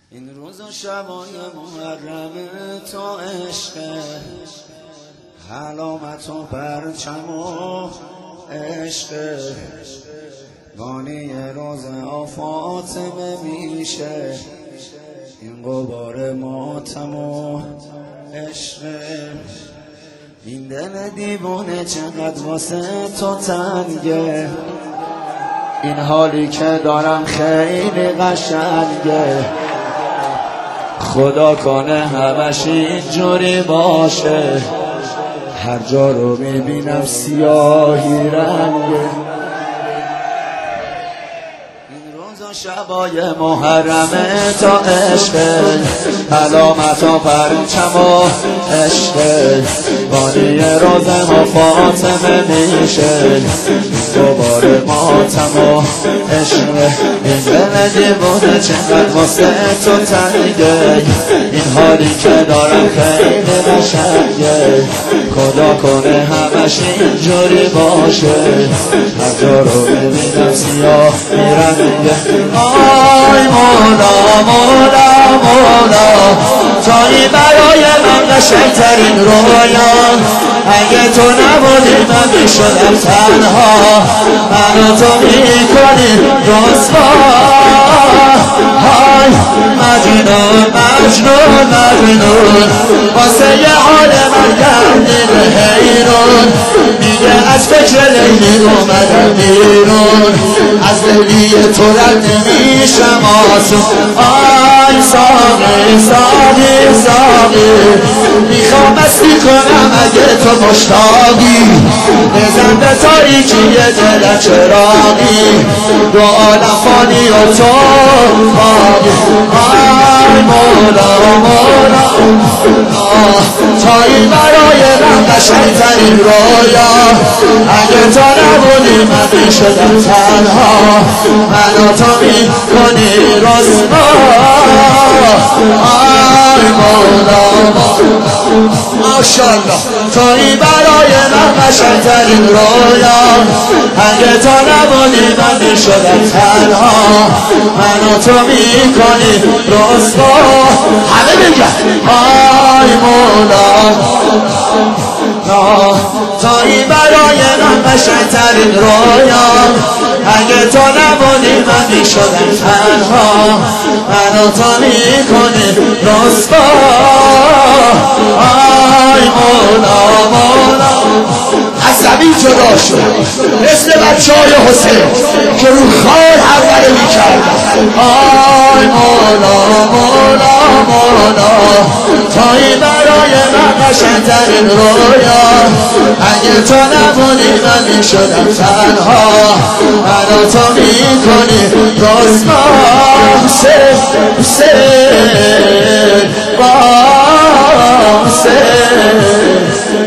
این روز و شبای محرم تا عشق، علامت و پرچم و عشق، بانی روز فاطمه میشه این غبار ماتم و عشق. این دل دیوانه چقدر واسه تو تنگه، این حالی که دارم خیلی قشنگه، خدا کنه همش اینجوری باشه، هر جا رو میبینم سیاهی رنگه. این روز و شبای محرمه تا عشق، علامت و پرچم و عشق، بانی روز ما فاطمه میشه دوباره ماتم و عشق. این دل دیوانه چقدر واسه تو تنگه، این حالی که دارم خیلی قشنگه، خدا کنه همش اینجوری باشه، هر جا رو ببینم سیاه میرنگه. آی مولا مولا مولا، تویی برای من قشنگترین رویا، اگه تو نبودی من میشدم تنها، منو تو میکنی رسوا. های مجنون مجنون مجنون، واسه یه حال من گردید حیرون، میگه از فکر لیلی اومدم بیرون، از لیلی تو رد نمیشم آسون. آی ساقی ساقی ساقی، میخوام مستی کنم اگه تو مشتاقی، بزن به تاریکی دل چراغی، دو عالم فانی و تو باقی. آی مولا مولا، تویی برای من قشنگترین رویا، اگه تو نبودی من میشدم تنها، منو تو میکنی رسوا. آی مولا ماشاءالله، تویی برای من قشنگترین رویا، اگه تو نبودی من میشدم تنها، منو تو میکنی رسوا. همه بگن آی مولا، تویی برای من قشنگترین رویا، اگه تو نبودی من میشدم تنها، منو تو میکنی رسوا. آی مولا مولا، از زمین جدا شد مثل بچه های حسین که رو خال حمله میکردن. آی مولا مولا مولا، تویی برای من قشنگترین رویا، اگه تو نبودی من میشدم تنها، منو تو میکنی رسوا. حسین حسین با حسین،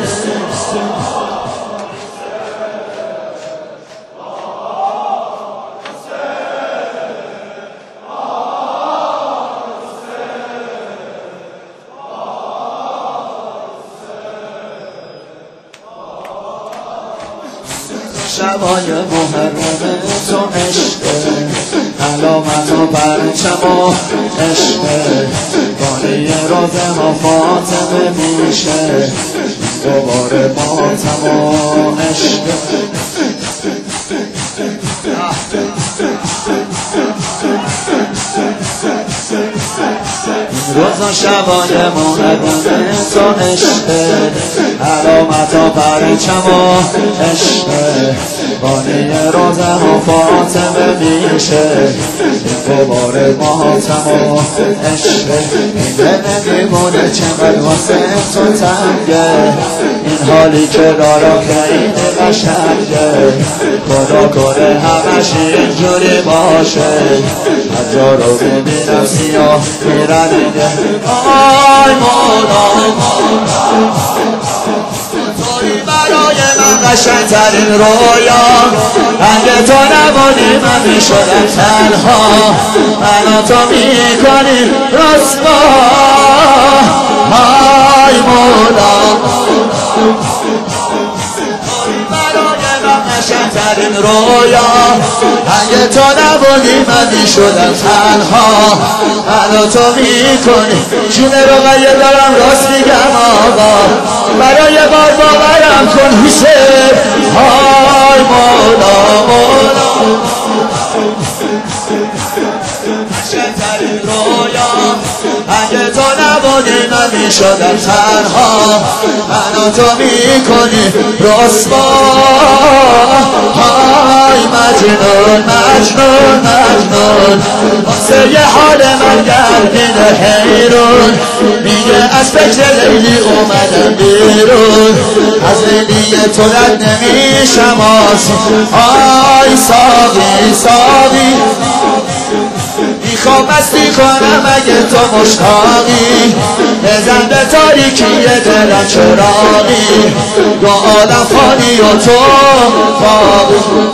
شبای محرم تو عشق، علامت و پرچم و عشق، بانی روز ما فاطمه میشه دوباره ماتم و عشق. روز و شبای محرم تو عشق، علامت و پرچم و عشق، بانی روز ما فاطمه میشه دوباره ماتم و عشق. این دل دیوانه چقدر واسه تو تنگه، این حالی که دارم خیلی قشنگه، خدا کنه همش اینجوری باشه، هر جا رو ببینم سیاه میرنگه. آی مولا مولا، تویی برای من قشنگترین رویا، اگه تو نبودی من میشدم تنها، منو تو میکنی رسوا. آی مولا، تویی برای من قشنگترین قشنگترین رویا اگه تو نبودی من میشدم تنها منو تو میکنی جون رقیه دارم راست میگم آقا برای بار باورم کن حسین های مولا مولا قشنگترین رویا اگه تو نبودی من میشدم تنها منو تو میکنی رسوا های مجنون مجنون مجنون واسه یه حال من گردین حیرون میگه از فکر لیلی اومدم بیرون از لیلی تو رد نمیشم آی ساقی ساقی میخوام مستی کنم اگه تو مشتاقی بزن به تاریکی دلم چراغی دو عالم فانی و تو باقی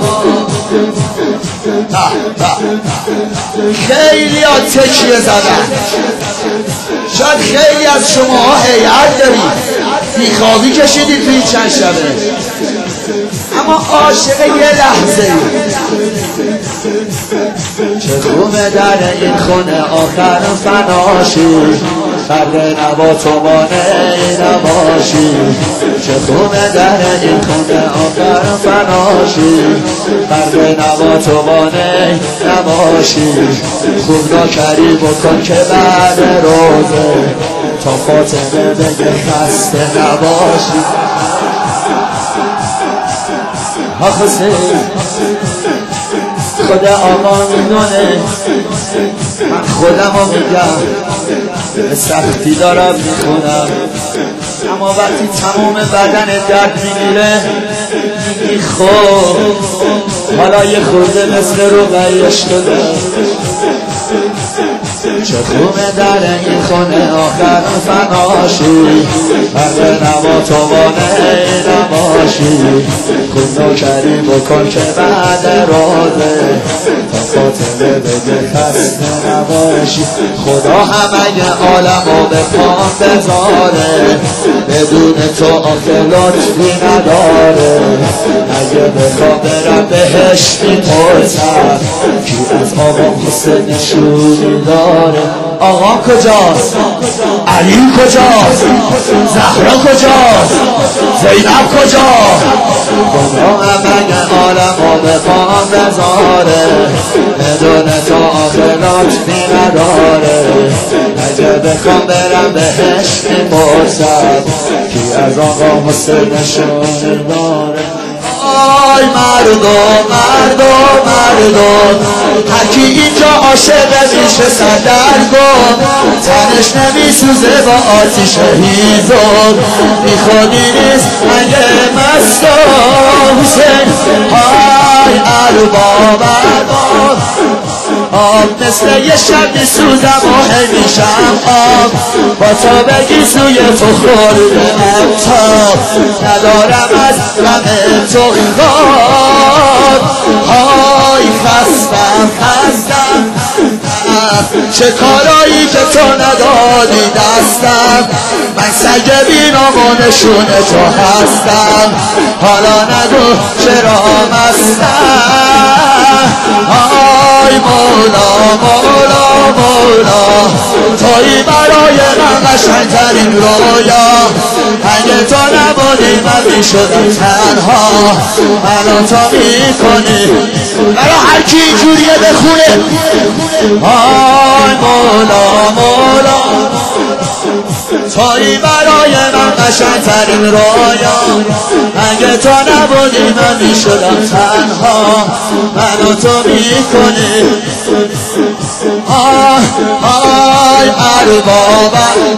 خیلی ها تکیه زدن شاید خیلی از شما حیرت دارید بیخوابی کشیدید توی چند شبه اما عاشق یه لحظه چه خوبه در این خونه آخر فناشی فرد نبا تو مانعی نباشی چه خوبه در این خونه آخر فناشی فرد نبا تو مانعی نباشی خوب ناکری بکن که بعد روزه تا فاطمه بگه خسته نباشی حسین خدا آقا میدونه من خودم رو میگم به سختی دارم میخونم اما وقتی تمام بدن درد میگیره میگی خب حالا یه خورده مثل رقیه شده چه خوبه در این خونه آخر فناشی فرد نبا تو وانه نباشی خود نوکری بکن که بعد روزه تا فاطمه بگه خسته نباشی خدا همه عالمو به پام بذاره بدون تو آخه لطفی نداره اگه بخوام برم بهش میپرسم کی از آقا حسین نشونی داره آقا کجاست علی کجاست زهرا کجاست زینب کجاست خدا همه عالمو به پام بذاره بدون تو آخه لطفی نداره اگه بخوام برم بهش میپرسم کی از آقا حسین نشونی داره آی مردم مردم مردم هرکی اینجا عاشق میشه سردرگم تنش نمیسوزه با آتیش هیزم بیخودی نیست اگه مستا حسین آی ارباب ارباب آب مثل یه شب میسوزم و هی میشم آب با تو بگی سوی تو خوردم تا ندارم از غم تو خواد های خستم خستم چه کارایی که تو ندادی دستم من سگ بینام و نشون تو هستم حالا نگو چرا مستم آی مولا مولا مولا تویی برای من قشنگترین رویا اگه تو نبودی من میشدم تنها منو تو میکنی برای هرکی اینجوریه بخونه آی مولا مولا تویی برای من قشنگترین رویا اگه تو نبودی من میشدم تنها منو تو میکنی آی ارباب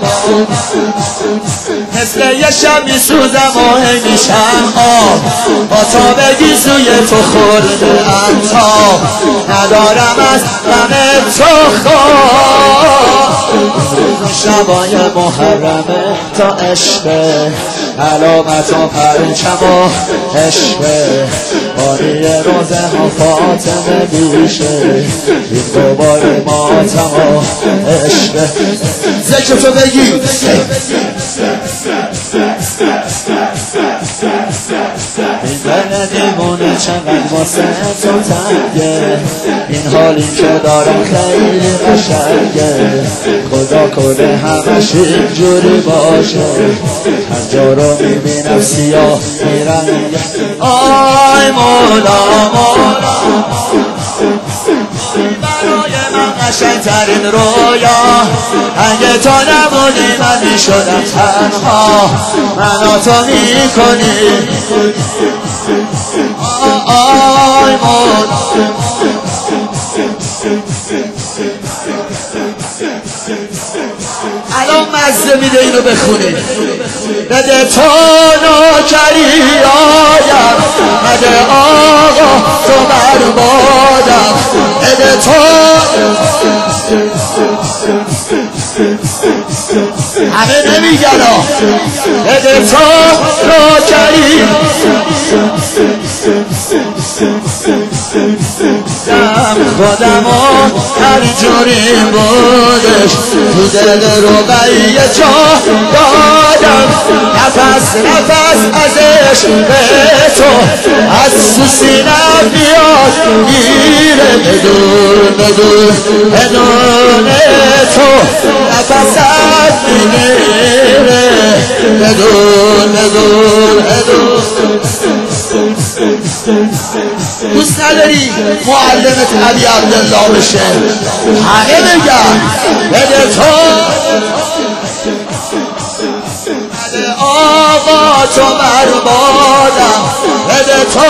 مثل یه شب میسوزم و هی میشم آب با تا بگی سوی تو خورده تا ندارم از غم تو خواب شبای محرمه تا عشقه علامت و پرچم و عشقه باری روزه ها فاطمه بیشه این دوباره ماتم و عشقه ذکر تو بگی میمونه چقدر واسه تو تنگه این حالی که دارم خیلی قشنگه خدا کنه همش اینجوری باشه هر جا رو میبینم سیاه میرنگه آی مولا مولا برای من قشنگترین رویا اگه تو نبودی من میشدم تنها منو تو میکنی آی مولا الان مزه میده اینو بخونید بده تو نوکری آیم بده آقا تو بربادم بده تو همه نمیگن بده تو نوکری خودمو هر جوری بودش تو دل رقیه جا دادم نفس نفس از عشق تو از سینم بیاد گیره بدون بدون بدون تو نفست میگیره بدون بدون بدون دوست نداری معلمت علی عبدالله بشه همه بگن بده تو بده آقا تو بربادم بده تو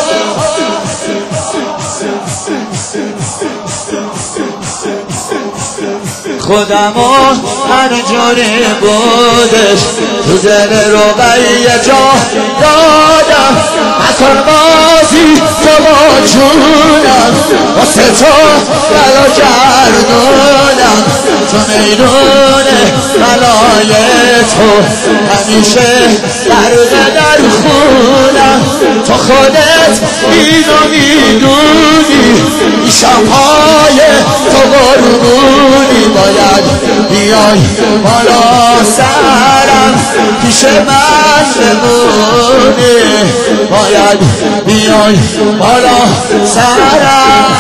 خودمو هر جوری بودش تو دل رقیه جا دادم نکن بازی تو با جونم واسه تو بلا گردونم تو میدون بلای تو همیشه غرق در خونم تو خودت اینو میدونی شبهای تو قربونی باید بیای بالا سرم پیش من بمونی باید بیای بالا سرم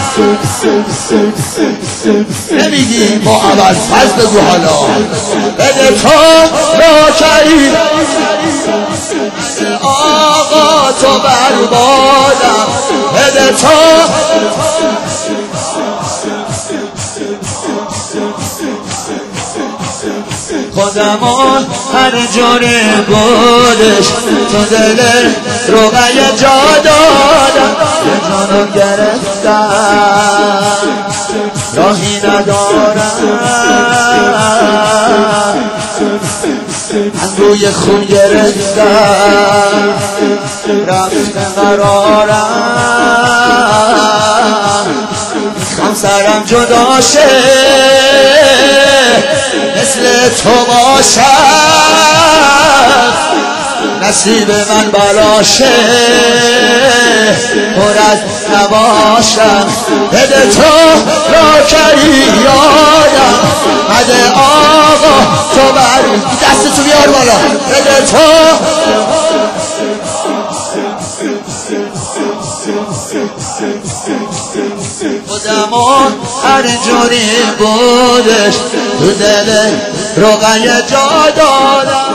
نمیگی با اول فضل بگو حالا بده تو نوکری آقا تو بربادم بده تو خودمون هر جوری بودش تو دل رقیه جا دادم یه جانو گرفتم راهی ندارم انگوی خون گرفتم رفت قرارم میخوام سرم جدا شه مثل تو باشم نصیب من بالاشه پر از نباشم بده تو نوکری یادم بده آقا تو بر دست تو بیار بالا بده تو خودمون هر جوری بودش تو دل رقیه جا دادم